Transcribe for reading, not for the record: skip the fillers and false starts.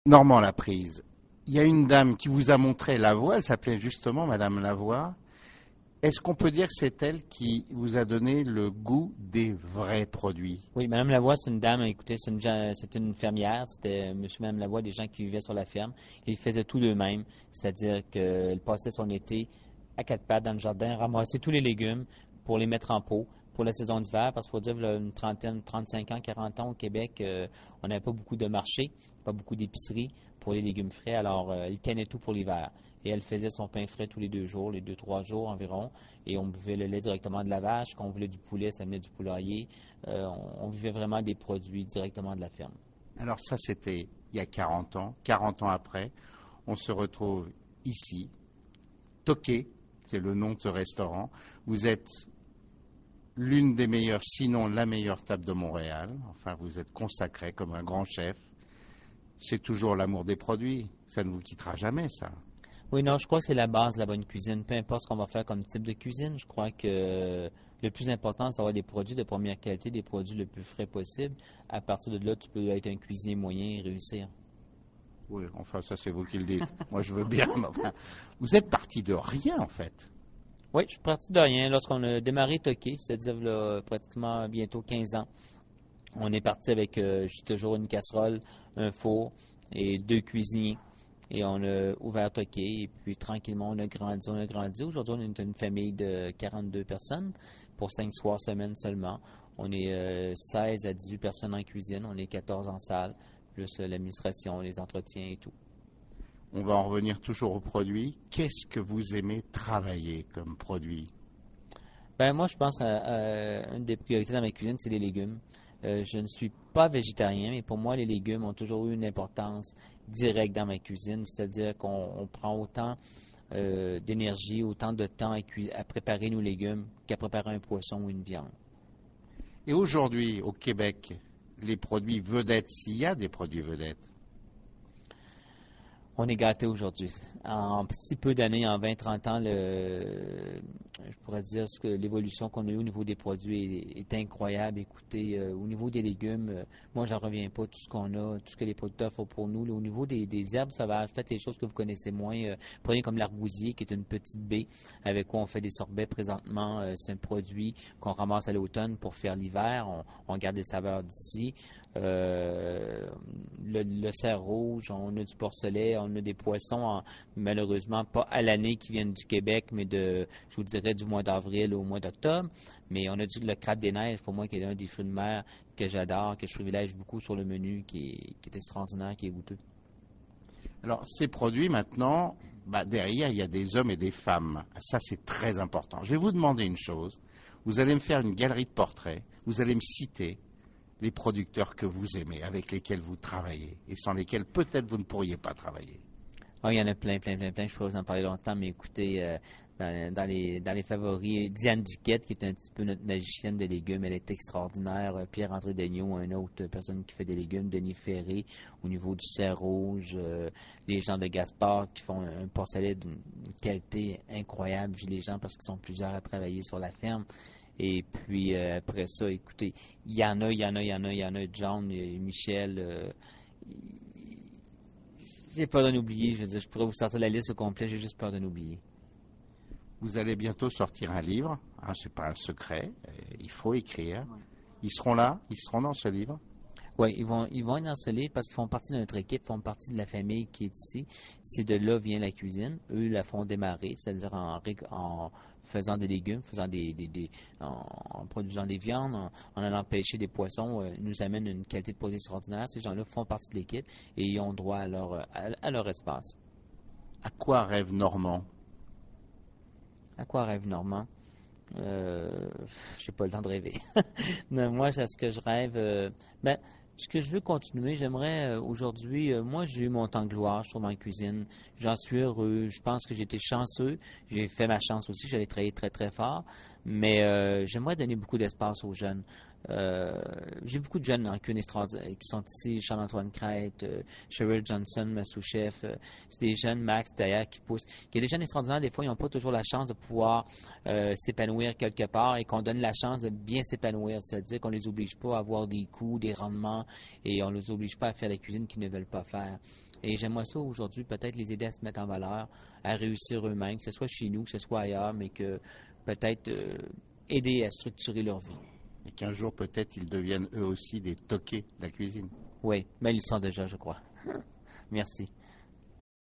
Normand Laprise, il y a une dame qui vous a montré la voie, elle s'appelait justement Madame Lavoie. Est-ce qu'on peut dire que c'est elle qui vous a donné le goût des vrais produits? Oui, Mme Lavoie, c'est une dame, écoutez, c'est une fermière, c'était monsieur et Mme Lavoie, des gens qui vivaient sur la ferme. Ils faisaient tout d'eux-mêmes, c'est-à-dire qu'elle passait son été à quatre pattes dans le jardin, ramasser tous les légumes pour les mettre en pot pour la saison d'hiver, parce qu'il faut dire, il y a une trentaine, 35 ans, 40 ans au Québec, on n'avait pas beaucoup de marchés, pas beaucoup d'épiceries pour les légumes frais, alors elle cannait tout pour l'hiver. Et elle faisait son pain frais tous les 2 jours, les 2, 3 jours environ, et on buvait le lait directement de la vache. Quand on voulait du poulet, ça venait du poulailler. On vivait vraiment des produits directement de la ferme. Alors ça, c'était il y a 40 ans. 40 ans après, on se retrouve ici. Toqué, c'est le nom de ce restaurant. Vous êtes l'une des meilleures, sinon la meilleure table de Montréal. Enfin, vous êtes consacré comme un grand chef. C'est toujours l'amour des produits. Ça ne vous quittera jamais, ça. Oui, non, je crois que c'est la base de la bonne cuisine. Peu importe ce qu'on va faire comme type de cuisine, je crois que le plus important, c'est d'avoir des produits de première qualité, des produits le plus frais possible. À partir de là, tu peux être un cuisinier moyen et réussir. Oui, enfin, ça, c'est vous qui le dites. Moi, je veux bien. Mais enfin, vous êtes parti de rien, en fait. Oui, je suis parti de rien. Lorsqu'on a démarré Toqué, c'est-à-dire là, pratiquement bientôt 15 ans, on est parti avec juste toujours une casserole, un four et 2 cuisiniers. Et on a ouvert Toqué. Et puis tranquillement, on a grandi, on a grandi. Aujourd'hui, on est une famille de 42 personnes pour 5 soirs semaine seulement. On est 16 à 18 personnes en cuisine. On est 14 en salle, plus l'administration, les entretiens et tout. On va en revenir toujours aux produits. Qu'est-ce que vous aimez travailler comme produit? Ben moi, je pense à une des priorités dans ma cuisine, c'est les légumes. Je ne suis pas végétarien, mais pour moi, les légumes ont toujours eu une importance directe dans ma cuisine, c'est-à-dire qu'on prend autant d'énergie, autant de temps à préparer nos légumes qu'à préparer un poisson ou une viande. Et aujourd'hui, au Québec, les produits vedettes, s'il y a des produits vedettes, On est gâté aujourd'hui. En si peu d'années, en 20, 30 ans, je pourrais dire que l'évolution qu'on a eue au niveau des produits est incroyable. Écoutez, au niveau des légumes, moi, j'en reviens pas. Tout ce qu'on a, tout ce que les producteurs font pour nous. Là, au niveau des herbes sauvages, peut-être les choses que vous connaissez moins. Prenez comme l'argousier, qui est une petite baie avec quoi on fait des sorbets présentement. C'est un produit qu'on ramasse à l'automne pour faire l'hiver. On garde les saveurs d'ici. Le cerf rouge, on a du porcelet, on a des poissons, malheureusement pas à l'année qui viennent du Québec, mais je vous dirais du mois d'avril au mois d'octobre. Mais on a le crabe des neiges, pour moi, qui est un des fruits de mer que j'adore, que je privilège beaucoup sur le menu, qui est extraordinaire, qui est goûteux. alors ces produits maintenant, derrière, il y a des hommes et des femmes. Ça, c'est très important. Je vais vous demander une chose. Vous allez me faire une galerie de portraits. Vous allez me citer les producteurs que vous aimez, avec lesquels vous travaillez, et sans lesquels peut-être vous ne pourriez pas travailler. Ah, il y en a plein, plein, plein, plein. Je pourrais vous en parler longtemps, mais écoutez, dans les favoris, Diane Duquette, qui est un petit peu notre magicienne de légumes, elle est extraordinaire. Pierre-André Degnaud, une autre personne qui fait des légumes. Denis Ferré, au niveau du cerf rouge. Les gens de Gaspard, qui font un porcelet d'une qualité incroyable, vu les gens, parce qu'ils sont plusieurs à travailler sur la ferme. Et puis, après ça, écoutez, il y en a, il y en a, il y en a, il y en a, John, Michel. J'ai peur d'en oublier. Je veux dire, je pourrais vous sortir la liste au complet, j'ai juste peur d'en oublier. Vous allez bientôt sortir un livre, hein, c'est pas un secret, il faut écrire. Ils seront là, ils seront dans ce livre. Oui, ils vont être dans ce livre parce qu'ils font partie de notre équipe, font partie de la famille qui est ici. C'est de là vient la cuisine. Eux la font démarrer, c'est-à-dire en faisant des légumes, en produisant des viandes, en allant pêcher des poissons. Ils nous amènent une qualité de produit extraordinaire. Ces gens-là font partie de l'équipe et ils ont droit à leur espace. À quoi rêve Normand? À quoi rêve Normand? J'ai pas le temps de rêver. Non, moi, à ce que je rêve, ce que je veux continuer, j'aimerais aujourd'hui, moi, j'ai eu mon temps de gloire sur ma cuisine. J'en suis heureux. Je pense que j'ai été chanceux. J'ai fait ma chance aussi. J'allais travailler très, très fort. Mais j'aimerais donner beaucoup d'espace aux jeunes. J'ai beaucoup de jeunes en cuisine qui sont ici, Charles-Antoine Crête, Cheryl Johnson, ma sous-chef. C'est des jeunes, Max d'ailleurs, qui poussent. Il y a des jeunes extraordinaires, des fois, ils n'ont pas toujours la chance de pouvoir s'épanouir quelque part et qu'on donne la chance de bien s'épanouir. C'est-à-dire qu'on ne les oblige pas à avoir des coûts, des rendements et on ne les oblige pas à faire la cuisine qu'ils ne veulent pas faire. Et j'aimerais ça aujourd'hui, peut-être les aider à se mettre en valeur, à réussir eux-mêmes, que ce soit chez nous, que ce soit ailleurs, mais que peut-être aider à structurer leur vie. Et qu'un jour, peut-être, ils deviennent eux aussi des toqués de la cuisine. Oui, mais ils le sont déjà, je crois. Merci.